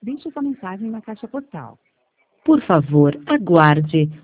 Deixe sua mensagem na caixa postal. Por favor, aguarde.